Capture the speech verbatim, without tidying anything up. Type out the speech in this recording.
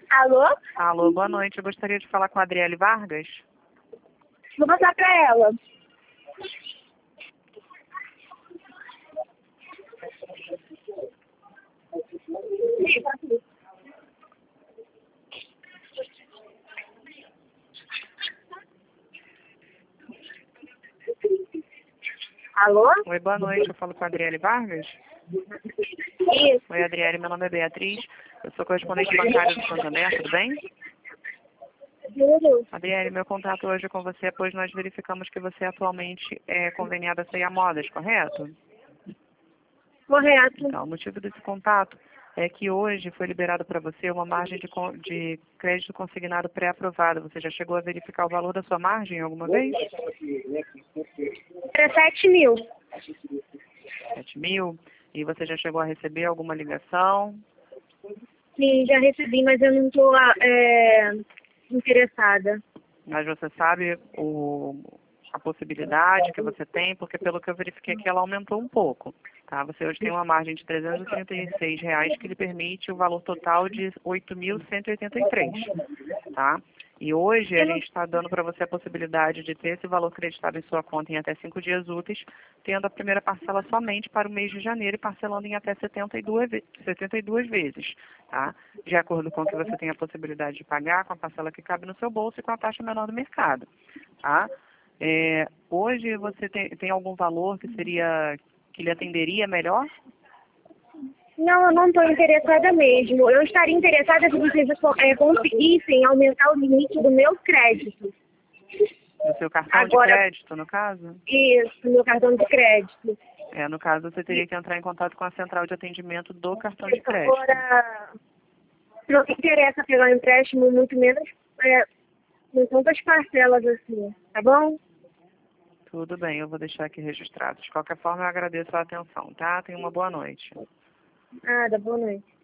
Alô? Alô, boa noite. Eu gostaria de falar com a Adriele Vargas. Vou passar pra ela. Alô? Oi, boa noite. Eu falo com a Adriele Vargas. Isso. Oi, Adriele. Meu nome é Beatriz. Eu sou correspondente bancária do Santander, tudo bem? Juro. Adriele, meu contato hoje é com você, pois nós verificamos que você atualmente é conveniada a C e A Modas, correto? Correto. Então, o motivo desse contato é que hoje foi liberado para você uma margem de, con- de crédito consignado pré-aprovada. Você já chegou a verificar o valor da sua margem alguma vez? Para sete mil. sete mil? E você já chegou a receber alguma ligação? Sim, já recebi, mas eu não estou é, interessada. Mas você sabe o, a possibilidade que você tem, porque pelo que eu verifiquei aqui ela aumentou um pouco. Tá? Você hoje tem uma margem de trezentos e trinta e seis reais que lhe permite o valor total de oito mil cento e oitenta e três. Tá? E hoje a gente está dando para você a possibilidade de ter esse valor creditado em sua conta em até cinco dias úteis, tendo a primeira parcela somente para o mês de janeiro e parcelando em até setenta e duas, ve- setenta e duas vezes. Tá? De acordo com o que você tem a possibilidade de pagar, com a parcela que cabe no seu bolso e com a taxa menor do mercado. Tá? É, hoje você tem, tem algum valor que seria que lhe atenderia melhor? Não, eu não estou interessada mesmo. Eu estaria interessada se vocês é, conseguissem aumentar o limite do meu crédito. No seu cartão Agora, de crédito, no caso? isso, meu cartão de crédito. É, no caso, você teria que entrar em contato com a central de atendimento do cartão de crédito. Agora, não me interessa pegar um empréstimo, muito menos é, com tantas parcelas assim, tá bom? Tudo bem, eu vou deixar aqui registrado. De qualquer forma, eu agradeço a atenção, tá? Tenha uma boa noite. Nada, boa noite.